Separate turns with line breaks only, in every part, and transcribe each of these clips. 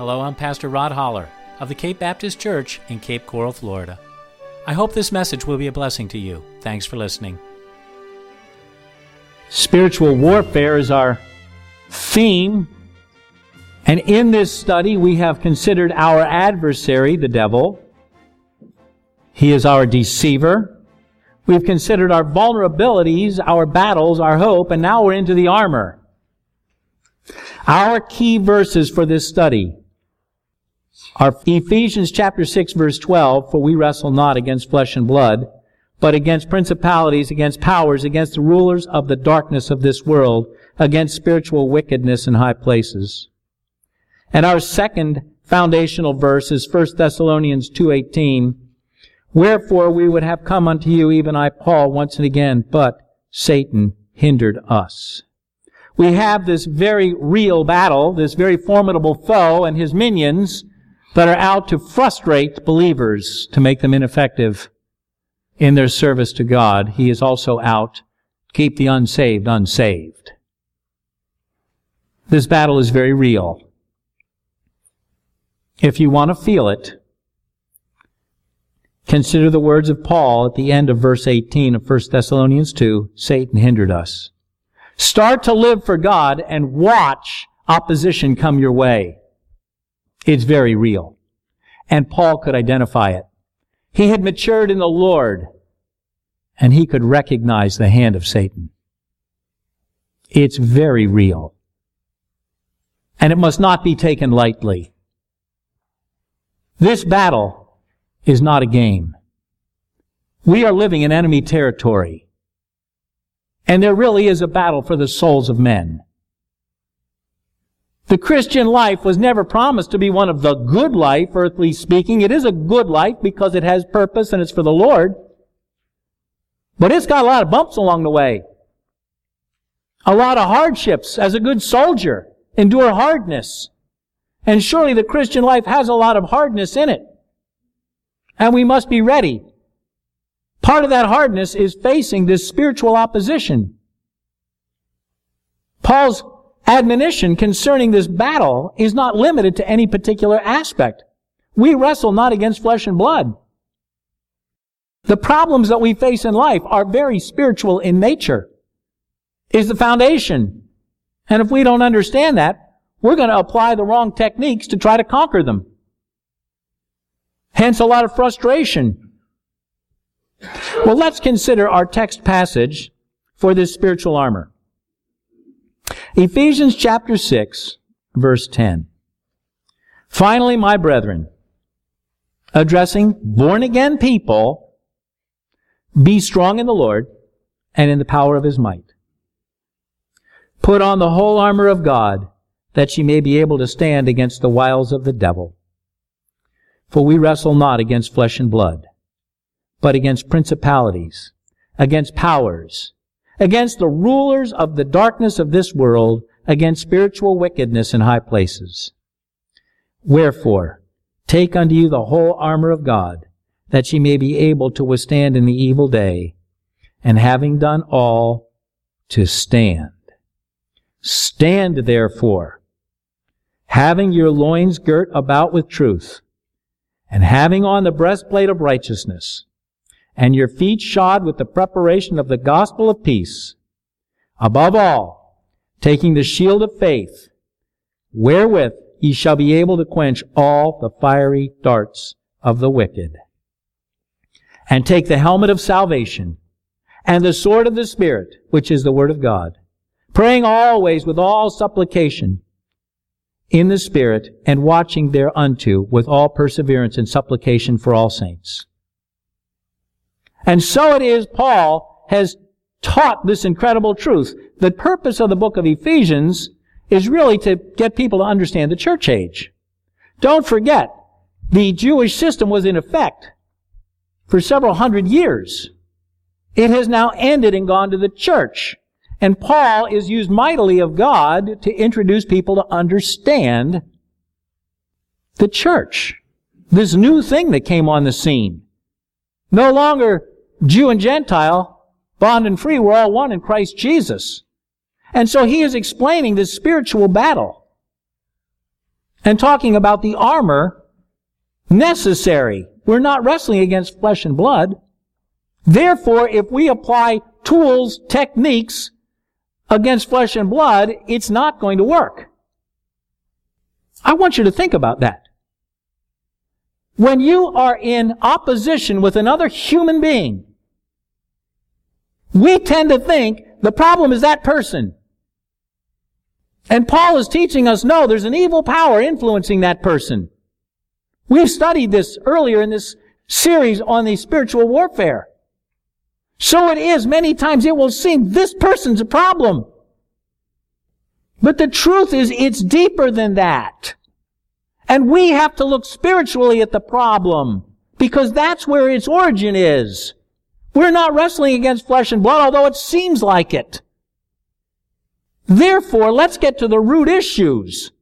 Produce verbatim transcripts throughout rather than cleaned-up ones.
Hello, I'm Pastor Rod Holler of the Cape Baptist Church in Cape Coral, Florida. I hope this message will be a blessing to you. Thanks for listening.
Spiritual warfare is our theme. And in this study, we have considered our adversary, the devil. He is our deceiver. We've considered our vulnerabilities, our battles, our hope, and now we're into the armor. Our key verses for this study are Ephesians chapter six, verse twelve, for we wrestle not against flesh and blood, but against principalities, against powers, against the rulers of the darkness of this world, against spiritual wickedness in high places. And our second foundational verse is First Thessalonians two eighteen, wherefore we would have come unto you, even I, Paul, once and again, but Satan hindered us. We have this very real battle, this very formidable foe and his minions that are out to frustrate believers, to make them ineffective in their service to God. He is also out to keep the unsaved unsaved. This battle is very real. If you want to feel it, consider the words of Paul at the end of verse eighteen of First Thessalonians two, Satan hindered us. Start to live for God and watch opposition come your way. It's very real. And Paul could identify it. He had matured in the Lord, and he could recognize the hand of Satan. It's very real. And it must not be taken lightly. This battle is not a game. We are living in enemy territory. And there really is a battle for the souls of men. The Christian life was never promised to be one of the good life, earthly speaking. It is a good life because it has purpose and it's for the Lord. But it's got a lot of bumps along the way. A lot of hardships. As a good soldier, endure hardness. And surely the Christian life has a lot of hardness in it. And we must be ready. Part of that hardness is facing this spiritual opposition. Paul's admonition concerning this battle is not limited to any particular aspect. We wrestle not against flesh and blood. The problems that we face in life are very spiritual in nature. Is the foundation. And if we don't understand that, we're going to apply the wrong techniques to try to conquer them. Hence a lot of frustration. Well, let's consider our text passage for this spiritual armor. Ephesians chapter six, verse ten. Finally, my brethren, addressing born-again people, be strong in the Lord and in the power of His might. Put on the whole armor of God, that ye may be able to stand against the wiles of the devil. For we wrestle not against flesh and blood, but against principalities, against powers, against the rulers of the darkness of this world, against spiritual wickedness in high places. Wherefore, take unto you the whole armor of God, that ye may be able to withstand in the evil day, and having done all, to stand. Stand therefore, having your loins girt about with truth, and having on the breastplate of righteousness, and your feet shod with the preparation of the gospel of peace. Above all, taking the shield of faith, wherewith ye shall be able to quench all the fiery darts of the wicked. And take the helmet of salvation, and the sword of the Spirit, which is the word of God, praying always with all supplication in the Spirit, and watching thereunto with all perseverance and supplication for all saints. And so it is Paul has taught this incredible truth. The purpose of the book of Ephesians is really to get people to understand the church age. Don't forget, the Jewish system was in effect for several hundred years. It has now ended and gone to the church. And Paul is used mightily of God to introduce people to understand the church. This new thing that came on the scene. No longer Jew and Gentile, bond and free, we're all one in Christ Jesus. And so he is explaining this spiritual battle. and talking about the armor necessary. We're not wrestling against flesh and blood. Therefore, if we apply tools, techniques against flesh and blood, it's not going to work. I want you to think about that. When you are in opposition with another human being, we tend to think the problem is that person. And Paul is teaching us, no, there's an evil power influencing that person. We've studied this earlier in this series on the spiritual warfare. So it is, many times it will seem this person's a problem. But the truth is, it's deeper than that. And we have to look spiritually at the problem, because that's where its origin is. We're not wrestling against flesh and blood, although it seems like it. Therefore, let's get to the root issues.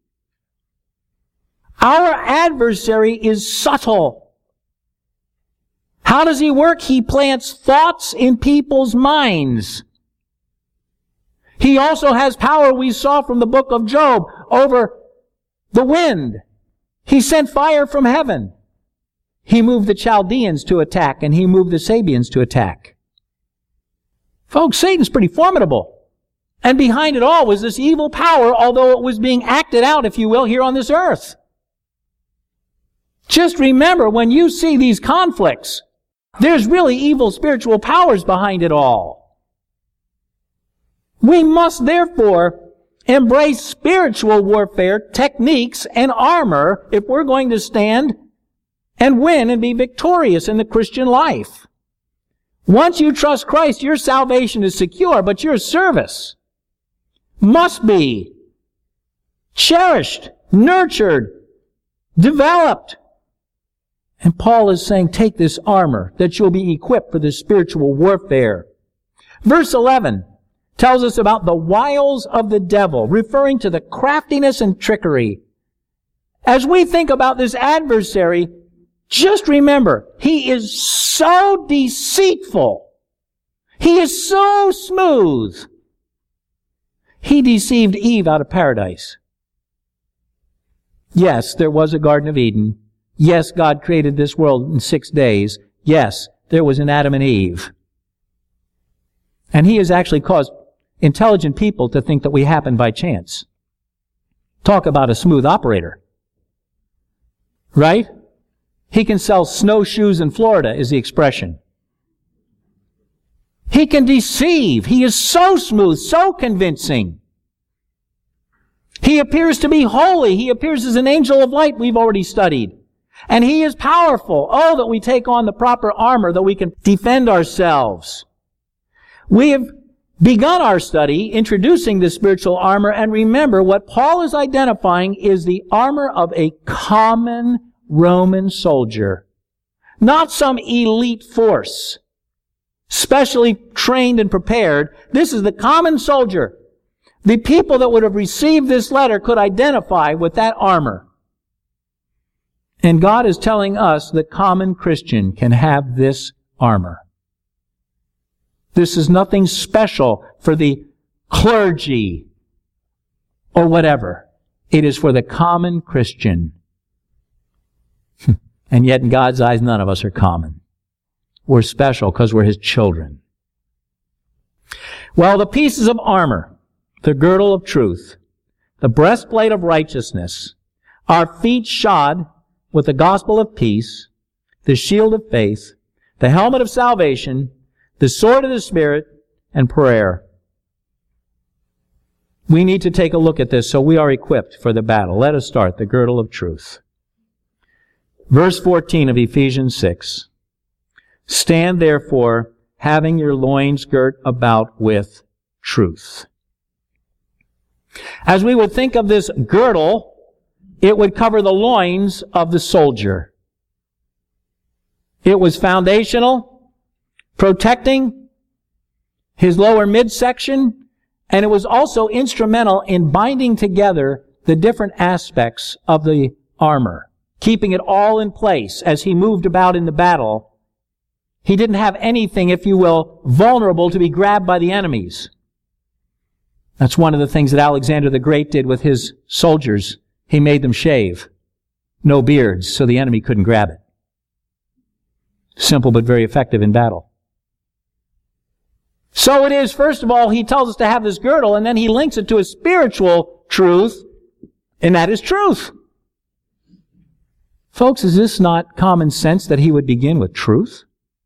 Our adversary is subtle. How does he work? He plants thoughts in people's minds. He also has power, we saw from the book of Job, over the wind. He sent fire from heaven. He moved the Chaldeans to attack, and he moved the Sabians to attack. Folks, Satan's pretty formidable. And behind it all was this evil power, although it was being acted out, if you will, here on this earth. Just remember, when you see these conflicts, there's really evil spiritual powers behind it all. We must therefore embrace spiritual warfare techniques and armor if we're going to stand and win and be victorious in the Christian life. Once you trust Christ, your salvation is secure, but your service must be cherished, nurtured, developed. And Paul is saying, take this armor that you'll be equipped for this spiritual warfare. Verse eleven tells us about the wiles of the devil, referring to the craftiness and trickery. As we think about this adversary, just remember, he is so deceitful. He is so smooth. He deceived Eve out of paradise. Yes, there was a Garden of Eden. Yes, God created this world in six days. Yes, there was an Adam and Eve. And he has actually caused intelligent people to think that we happened by chance. Talk about a smooth operator. Right? He can sell snowshoes in Florida, is the expression. He can deceive. He is so smooth, so convincing. He appears to be holy. He appears as an angel of light, we've already studied. And he is powerful. Oh, that we take on the proper armor, that we can defend ourselves. We have begun our study introducing the spiritual armor, and remember, what Paul is identifying is the armor of a common Roman soldier. Not some elite force, specially trained and prepared. This is the common soldier. The people that would have received this letter could identify with that armor. And God is telling us the common Christian can have this armor. This is nothing special for the clergy or whatever. It is for the common Christian. And yet in God's eyes, none of us are common. We're special because we're His children. Well, the pieces of armor, the girdle of truth, the breastplate of righteousness, our feet shod with the gospel of peace, the shield of faith, the helmet of salvation, the sword of the Spirit, and prayer. We need to take a look at this so we are equipped for the battle. Let us start the girdle of truth. Verse fourteen of Ephesians six. Stand therefore, having your loins girt about with truth. As we would think of this girdle, it would cover the loins of the soldier. It was foundational, protecting his lower midsection, and it was also instrumental in binding together the different aspects of the armor, keeping it all in place as he moved about in the battle. He didn't have anything, if you will, vulnerable to be grabbed by the enemies. That's one of the things that Alexander the Great did with his soldiers. He made them shave. No beards, so the enemy couldn't grab it. Simple but very effective in battle. So it is, first of all, he tells us to have this girdle, and then he links it to a spiritual truth, and that is truth. Folks, is this not common sense that he would begin with truth?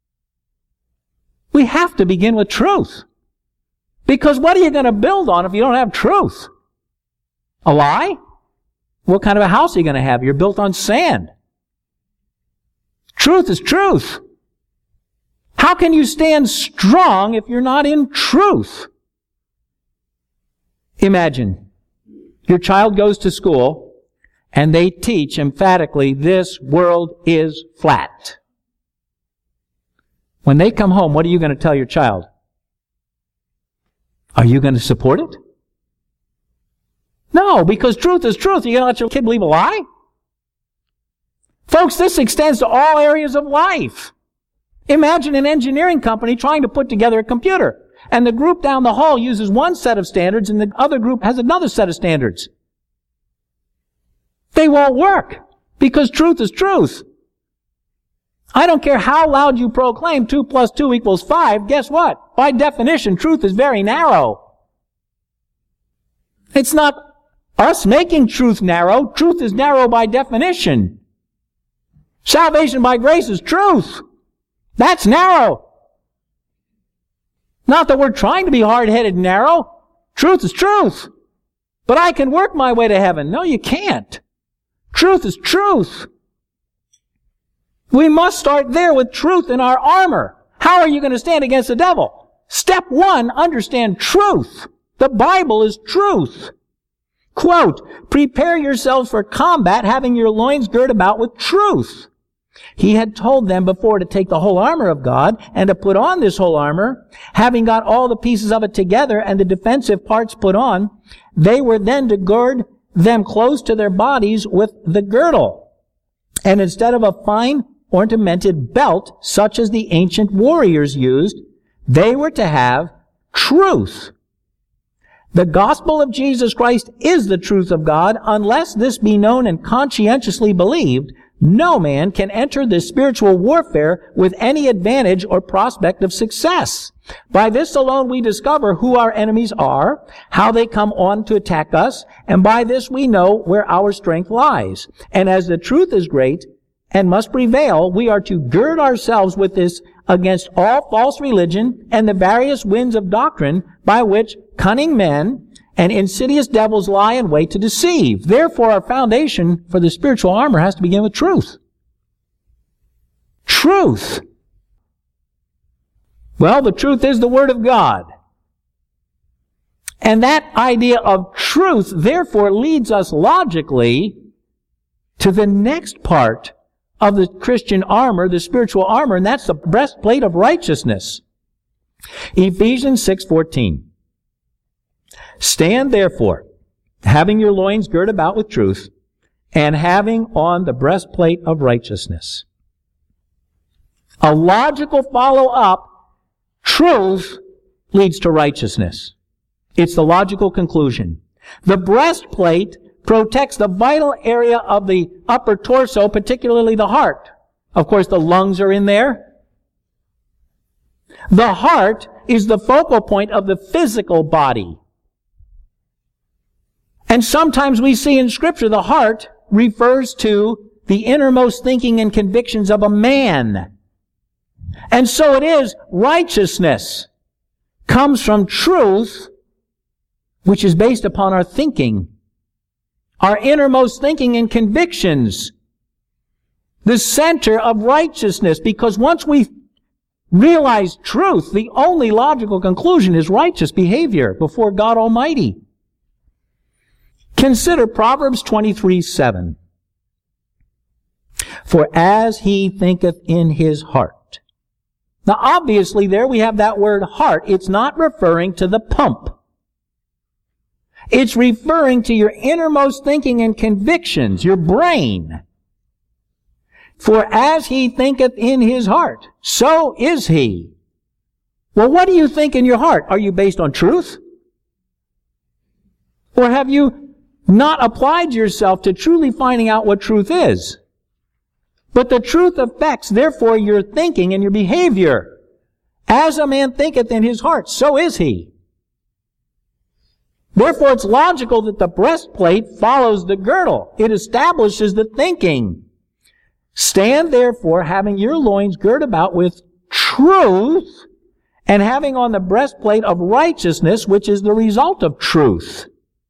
We have to begin with truth. Because what are you going to build on if you don't have truth? A lie? What kind of a house are you going to have? You're built on sand. Truth is truth. How can you stand strong if you're not in truth? Imagine, your child goes to school and they teach emphatically, this world is flat. When they come home, what are you going to tell your child? Are you going to support it? No, because truth is truth. Are you going to let your kid believe a lie? Folks, this extends to all areas of life. Imagine an engineering company trying to put together a computer, and the group down the hall uses one set of standards and the other group has another set of standards. They won't work, because truth is truth. I don't care how loud you proclaim two plus two equals five, guess what? By definition, truth is very narrow. It's not us making truth narrow. Truth is narrow by definition. Salvation by grace is truth. That's narrow. Not that we're trying to be hard-headed and narrow. Truth is truth. But I can work my way to heaven. No, you can't. Truth is truth. We must start there with truth in our armor. How are you going to stand against the devil? Step one, understand truth. The Bible is truth. Quote, prepare yourselves for combat, having your loins girt about with truth. He had told them before to take the whole armor of God and to put on this whole armor, having got all the pieces of it together and the defensive parts put on, they were then to gird them close to their bodies with the girdle. And instead of a fine ornamented belt, such as the ancient warriors used, they were to have truth. The gospel of Jesus Christ is the truth of God. Unless this be known and conscientiously believed, no man can enter this spiritual warfare with any advantage or prospect of success. By this alone we discover who our enemies are, how they come on to attack us, and by this we know where our strength lies. And as the truth is great and must prevail, we are to gird ourselves with this against all false religion and the various winds of doctrine by which cunning men and insidious devils lie in wait to deceive. Therefore, our foundation for the spiritual armor has to begin with truth. Truth. Well, the truth is the Word of God. And that idea of truth, therefore, leads us logically to the next part of the Christian armor, the spiritual armor, and that's the breastplate of righteousness. Ephesians six fourteen. Stand therefore, having your loins girt about with truth, and having on the breastplate of righteousness. A logical follow-up, truth leads to righteousness. It's the logical conclusion. The breastplate protects the vital area of the upper torso, particularly the heart. Of course, the lungs are in there. The heart is the focal point of the physical body. And sometimes we see in Scripture the heart refers to the innermost thinking and convictions of a man. And so it is, righteousness comes from truth, which is based upon our thinking, our innermost thinking and convictions, the center of righteousness, because once we realize truth, the only logical conclusion is righteous behavior before God Almighty. Consider Proverbs twenty-three seven. For as he thinketh in his heart. Now obviously there we have that word heart. It's not referring to the pump. It's referring to your innermost thinking and convictions, your brain. For as he thinketh in his heart, so is he. Well, what do you think in your heart? Are you based on truth? Or have you not applied yourself to truly finding out what truth is. But the truth affects, therefore, your thinking and your behavior. As a man thinketh in his heart, so is he. Therefore, it's logical that the breastplate follows the girdle. It establishes the thinking. Stand, therefore, having your loins girt about with truth, and having on the breastplate of righteousness, which is the result of truth.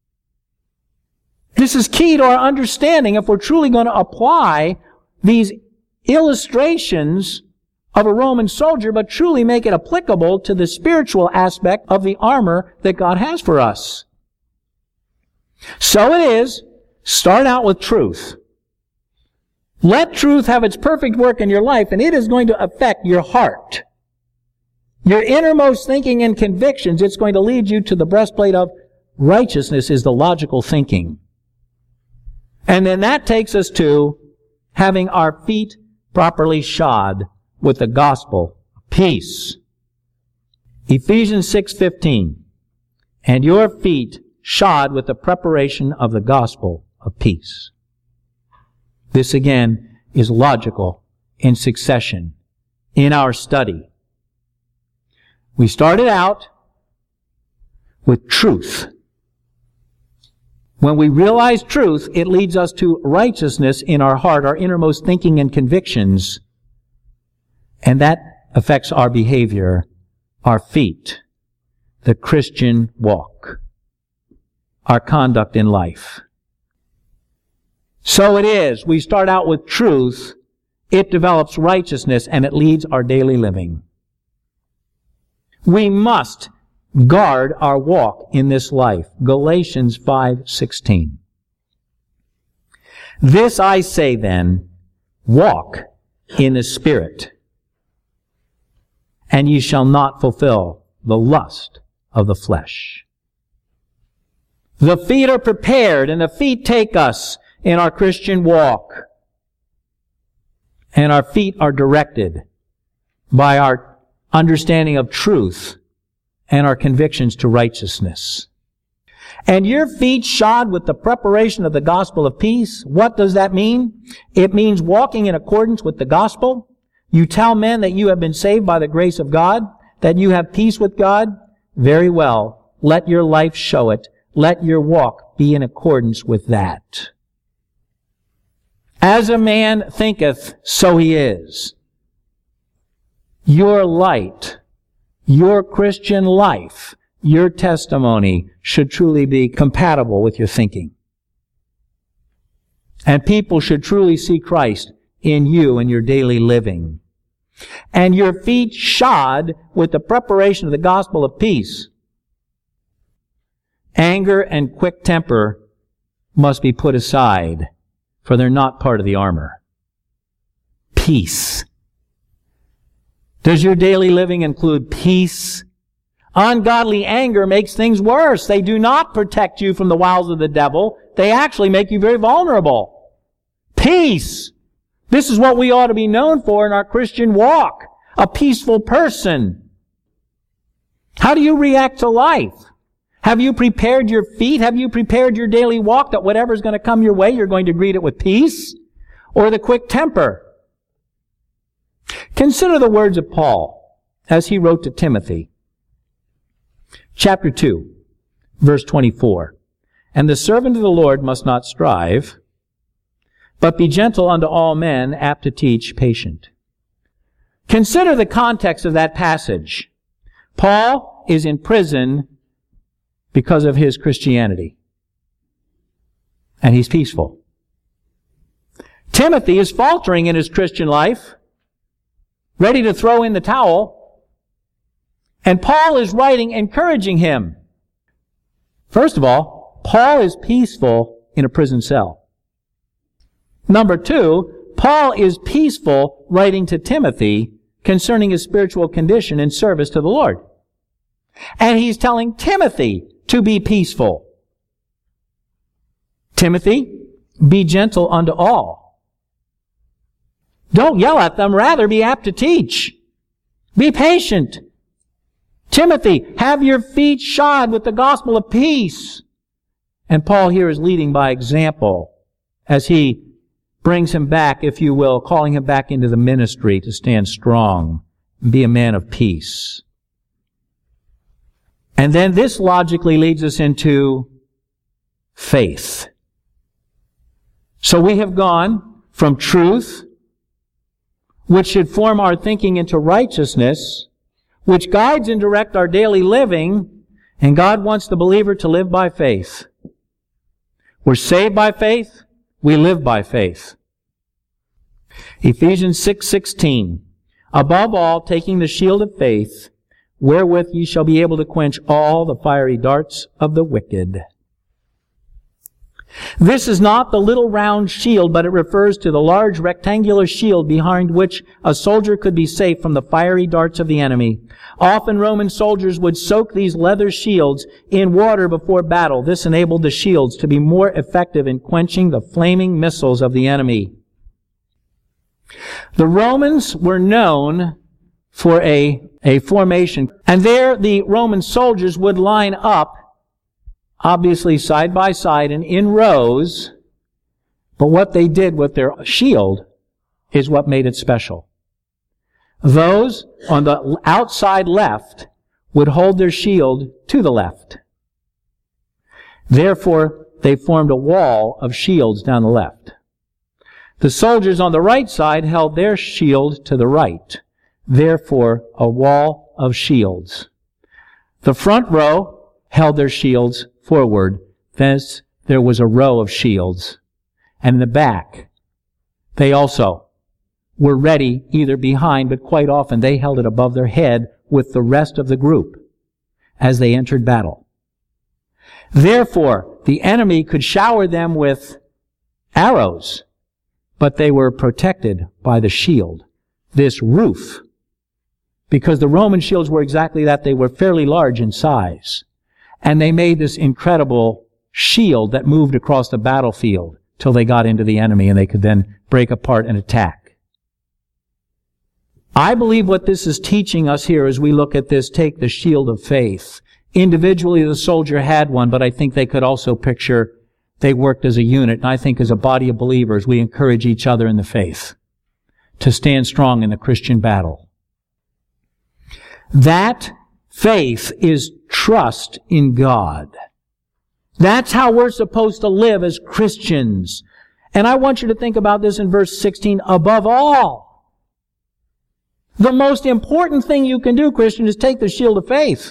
This is key to our understanding if we're truly going to apply these illustrations of a Roman soldier, but truly make it applicable to the spiritual aspect of the armor that God has for us. So it is, start out with truth. Let truth have its perfect work in your life, and it is going to affect your heart. Your innermost thinking and convictions, it's going to lead you to the breastplate of righteousness is the logical thinking. And then that takes us to having our feet properly shod with the gospel of peace. Ephesians six fifteen. And your feet shod with the preparation of the gospel of peace. This again is logical in succession in our study. We started out with truth. When we realize truth, it leads us to righteousness in our heart, our innermost thinking and convictions. And that affects our behavior, our feet, the Christian walk, our conduct in life. So it is. We start out with truth. It develops righteousness, and it leads our daily living. We must guard our walk in this life. Galatians five sixteen. This I say then, walk in the Spirit, and ye shall not fulfill the lust of the flesh. The feet are prepared, and the feet take us in our Christian walk. And our feet are directed by our understanding of truth and our convictions to righteousness. And your feet shod with the preparation of the gospel of peace. What does that mean? It means walking in accordance with the gospel. You tell men that you have been saved by the grace of God, that you have peace with God. Very well. Let your life show it. Let your walk be in accordance with that. As a man thinketh, so he is. Your light, your Christian life, your testimony should truly be compatible with your thinking. And people should truly see Christ in you and your daily living. And your feet shod with the preparation of the gospel of peace. Anger and quick temper must be put aside, for they're not part of the armor. Peace. Does your daily living include peace? Ungodly anger makes things worse. They do not protect you from the wiles of the devil. They actually make you very vulnerable. Peace. This is what we ought to be known for in our Christian walk. A peaceful person. How do you react to life? Have you prepared your feet? Have you prepared your daily walk that whatever's going to come your way, you're going to greet it with peace? Or the quick temper? Consider the words of Paul as he wrote to Timothy. Chapter two, verse twenty-four. And the servant of the Lord must not strive, but be gentle unto all men, apt to teach, patient. Consider the context of that passage. Paul is in prison because of his Christianity. And he's peaceful. Timothy is faltering in his Christian life, ready to throw in the towel. And Paul is writing, encouraging him. First of all, Paul is peaceful in a prison cell. Number two, Paul is peaceful writing to Timothy concerning his spiritual condition and service to the Lord. And he's telling Timothy to be peaceful. Timothy, be gentle unto all. Don't yell at them, rather be apt to teach. Be patient. Timothy, have your feet shod with the gospel of peace. And Paul here is leading by example as he brings him back, if you will, calling him back into the ministry to stand strong and be a man of peace. And then this logically leads us into faith. So we have gone from truth, which should form our thinking, into righteousness, which guides and directs our daily living, and God wants the believer to live by faith. We're saved by faith, we live by faith. Ephesians six sixteen. Above all, taking the shield of faith, wherewith ye shall be able to quench all the fiery darts of the wicked. This is not the little round shield, but it refers to the large rectangular shield behind which a soldier could be safe from the fiery darts of the enemy. Often Roman soldiers would soak these leather shields in water before battle. This enabled the shields to be more effective in quenching the flaming missiles of the enemy. The Romans were known for a, a formation, and there the Roman soldiers would line up, obviously side by side and in rows, but what they did with their shield is what made it special. Those on the outside left would hold their shield to the left. Therefore, they formed a wall of shields down the left. The soldiers on the right side held their shield to the right. Therefore, a wall of shields. The front row held their shields forward. Thence there was a row of shields. And in the back, they also were ready either behind, but quite often they held it above their head with the rest of the group as they entered battle. Therefore, the enemy could shower them with arrows, but they were protected by the shield, this roof, because the Roman shields were exactly that. They were fairly large in size. And they made this incredible shield that moved across the battlefield till they got into the enemy and they could then break apart and attack. I believe what this is teaching us here as we look at this, take the shield of faith. Individually, the soldier had one, but I think they could also picture they worked as a unit. And I think as a body of believers, we encourage each other in the faith to stand strong in the Christian battle. That faith is trust in God. That's how we're supposed to live as Christians. And I want you to think about this in verse sixteen. Above all, the most important thing you can do, Christian, is take the shield of faith.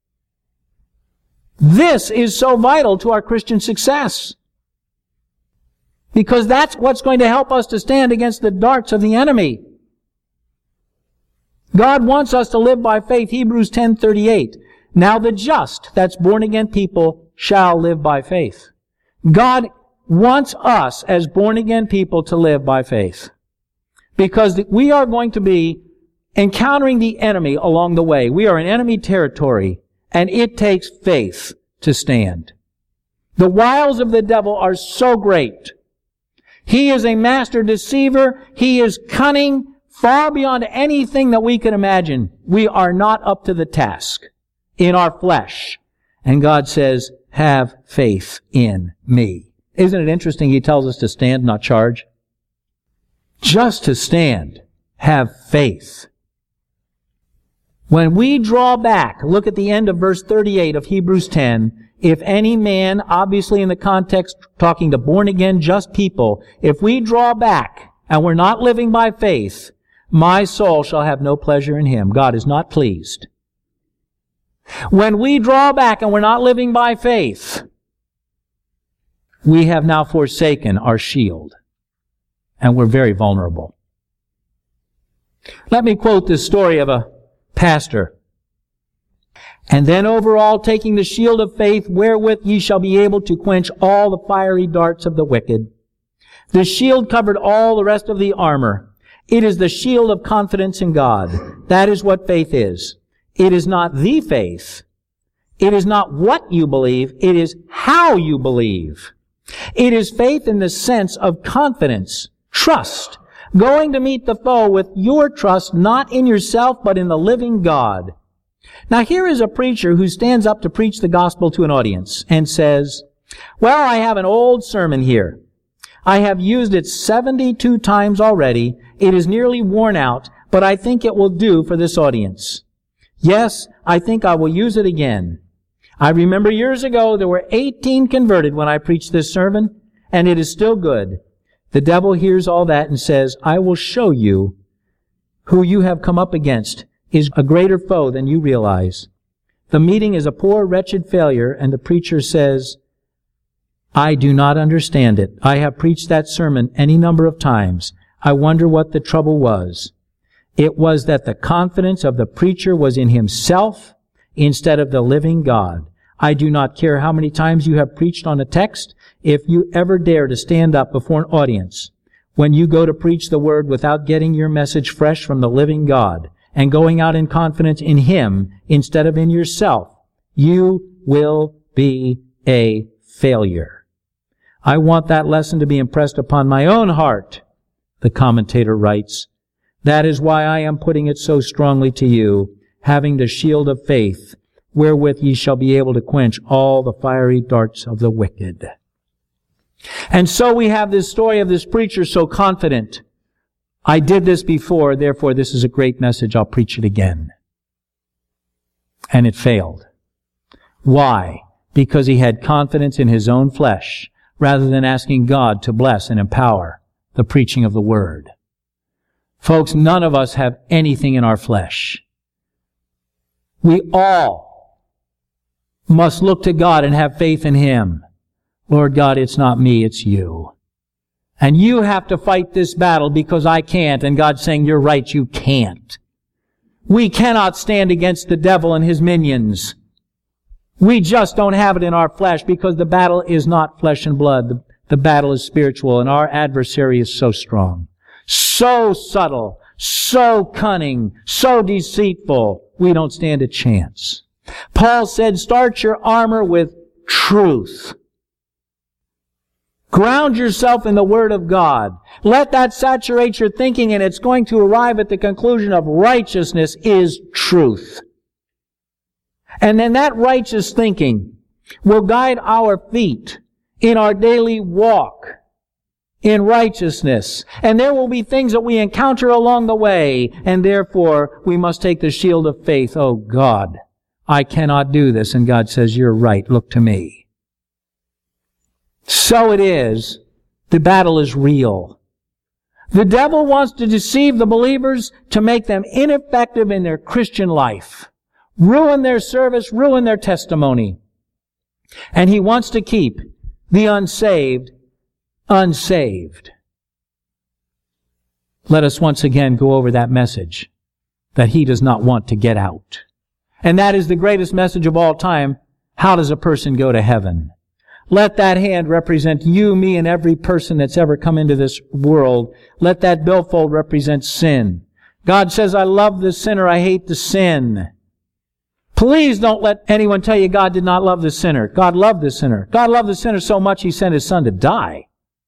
This is so vital to our Christian success. Because that's what's going to help us to stand against the darts of the enemy. God wants us to live by faith. Hebrews ten thirty-eight. Now the just, that's born again people, shall live by faith. God wants us as born again people to live by faith. Because we are going to be encountering the enemy along the way. We are in enemy territory, and it takes faith to stand. The wiles of the devil are so great. He is a master deceiver. He is cunning far beyond anything that we can imagine. We are not up to the task in our flesh. And God says, have faith in me. Isn't it interesting? He tells us to stand, not charge. Just to stand. Have faith. When we draw back, look at the end of verse thirty-eight of Hebrews ten. If any man, obviously in the context talking to born-again, just people, if we draw back and we're not living by faith, my soul shall have no pleasure in him. God is not pleased. When we draw back and we're not living by faith, we have now forsaken our shield, and we're very vulnerable. Let me quote this story of a pastor. And then over all, taking the shield of faith, wherewith ye shall be able to quench all the fiery darts of the wicked. The shield covered all the rest of the armor. It is the shield of confidence in God. That is what faith is. It is not the faith. It is not what you believe. It is how you believe. It is faith in the sense of confidence, trust, going to meet the foe with your trust not in yourself but in the living God. Now here is a preacher who stands up to preach the gospel to an audience and says, Well, I have an old sermon here. I have used it seventy-two times already. It is nearly worn out, but I think it will do for this audience. Yes, I think I will use it again. I remember years ago there were eighteen converted when I preached this sermon, and it is still good. The devil hears all that and says, I will show you who you have come up against is a greater foe than you realize. The meeting is a poor, wretched failure, and the preacher says, I do not understand it. I have preached that sermon any number of times. I wonder what the trouble was. It was that the confidence of the preacher was in himself instead of the living God. I do not care how many times you have preached on a text. If you ever dare to stand up before an audience when you go to preach the word without getting your message fresh from the living God and going out in confidence in Him instead of in yourself, you will be a failure. I want that lesson to be impressed upon my own heart, the commentator writes. That is why I am putting it so strongly to you, having the shield of faith, wherewith ye shall be able to quench all the fiery darts of the wicked. And so we have this story of this preacher so confident. I did this before, therefore this is a great message, I'll preach it again. And it failed. Why? Because he had confidence in his own flesh, rather than asking God to bless and empower the preaching of the Word. Folks, none of us have anything in our flesh. We all must look to God and have faith in Him. Lord God, it's not me, it's you. And you have to fight this battle because I can't. And God's saying, you're right, you can't. We cannot stand against the devil and his minions. We just don't have it in our flesh because the battle is not flesh and blood. The, the battle is spiritual, and our adversary is so strong, so subtle, so cunning, so deceitful. We don't stand a chance. Paul said, start your armor with truth. Ground yourself in the Word of God. Let that saturate your thinking, and it's going to arrive at the conclusion of righteousness is truth. And then that righteous thinking will guide our feet in our daily walk in righteousness. And there will be things that we encounter along the way, and therefore we must take the shield of faith. Oh God, I cannot do this. And God says, you're right, look to me. So it is. The battle is real. The devil wants to deceive the believers to make them ineffective in their Christian life. Ruin their service, ruin their testimony. And he wants to keep the unsaved unsaved. Let us once again go over that message that he does not want to get out. And that is the greatest message of all time. How does a person go to heaven? Let that hand represent you, me, and every person that's ever come into this world. Let that billfold represent sin. God says, I love the sinner, I hate the sin. Please don't let anyone tell you God did not love the sinner. God loved the sinner. God loved the sinner so much He sent His Son to die.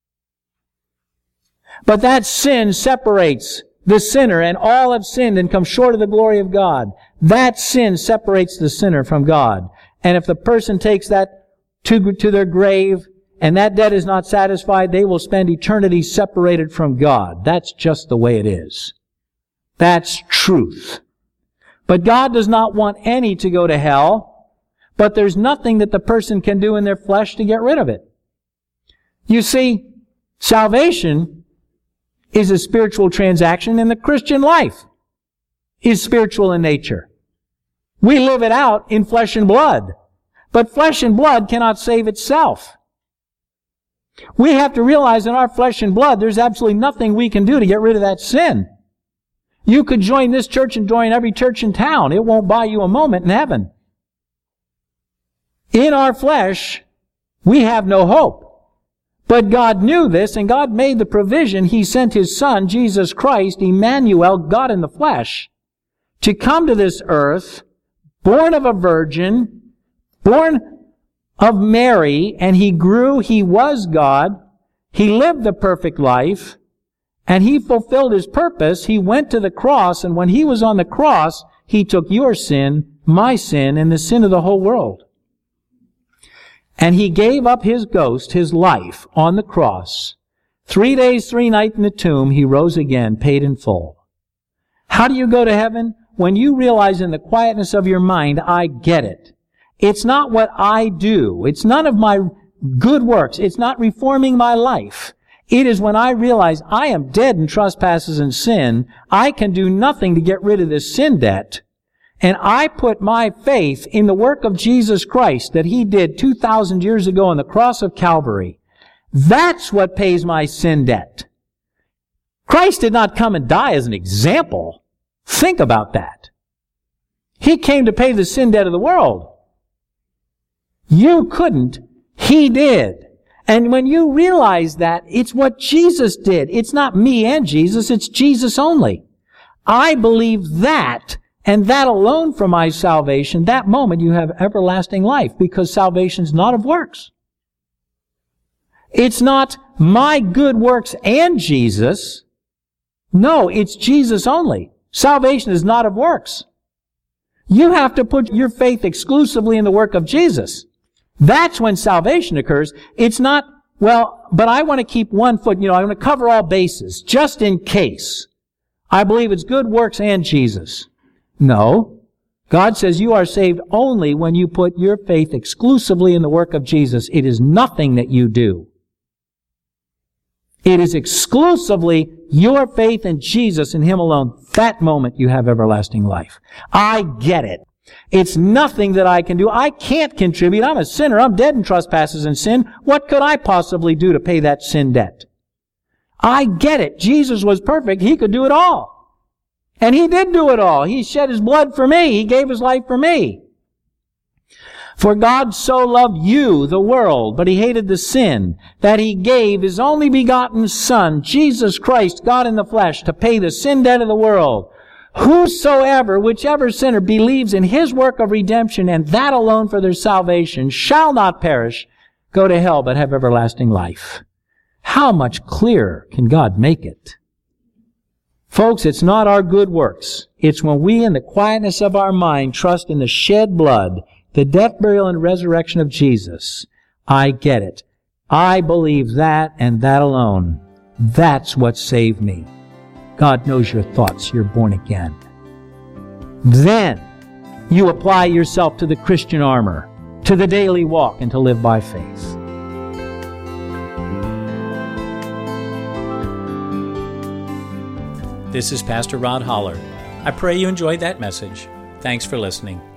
But that sin separates the sinner, and all have sinned and come short of the glory of God. That sin separates the sinner from God. And if the person takes that to, to their grave, and that debt is not satisfied, they will spend eternity separated from God. That's just the way it is. That's truth. But God does not want any to go to hell, but there's nothing that the person can do in their flesh to get rid of it. You see, salvation is a spiritual transaction, and the Christian life is spiritual in nature. We live it out in flesh and blood, but flesh and blood cannot save itself. We have to realize in our flesh and blood there's absolutely nothing we can do to get rid of that sin. You could join this church and join every church in town. It won't buy you a moment in heaven. In our flesh, we have no hope. But God knew this, and God made the provision. He sent His Son, Jesus Christ, Emmanuel, God in the flesh, to come to this earth, born of a virgin, born of Mary, and He grew. He was God. He lived the perfect life. And He fulfilled His purpose. He went to the cross, and when He was on the cross, He took your sin, my sin, and the sin of the whole world. and he gave up his ghost, his life, on the cross. Three days, three nights in the tomb, he rose again, paid in full. How do you go to heaven? When you realize in the quietness of your mind, I get it. It's not what I do. It's none of my good works. It's not reforming my life. It is when I realize I am dead in trespasses and sin. I can do nothing to get rid of this sin debt. And I put my faith in the work of Jesus Christ that He did two thousand years ago on the cross of Calvary. That's what pays my sin debt. Christ did not come and die as an example. Think about that. He came to pay the sin debt of the world. You couldn't. He did. And when you realize that, it's what Jesus did. It's not me and Jesus. It's Jesus only. I believe that, and that alone for my salvation. That moment you have everlasting life, because salvation's not of works. It's not my good works and Jesus. No, it's Jesus only. Salvation is not of works. You have to put your faith exclusively in the work of Jesus. That's when salvation occurs. It's not, well, but I want to keep one foot, you know, I want to cover all bases, just in case. I believe it's good works and Jesus. No. God says you are saved only when you put your faith exclusively in the work of Jesus. It is nothing that you do. It is exclusively your faith in Jesus and Him alone. That moment you have everlasting life. I get it. It's nothing that I can do. I can't contribute. I'm a sinner. I'm dead in trespasses and sin. What could I possibly do to pay that sin debt? I get it. Jesus was perfect. He could do it all. And He did do it all. He shed His blood for me. He gave His life for me. For God so loved you, the world, but He hated the sin, that He gave His only begotten Son, Jesus Christ, God in the flesh, to pay the sin debt of the world. Whosoever, whichever sinner, believes in His work of redemption, and that alone for their salvation, shall not perish, go to hell, but have everlasting life. How much clearer can God make it? Folks, it's not our good works. It's when we, in the quietness of our mind, trust in the shed blood, the death, burial, and resurrection of Jesus. I get it. I believe that and that alone. That's what saved me. God knows your thoughts. You're born again. Then you apply yourself to the Christian armor, to the daily walk, and to live by faith.
This is Pastor Rod Holler. I pray you enjoyed that message. Thanks for listening.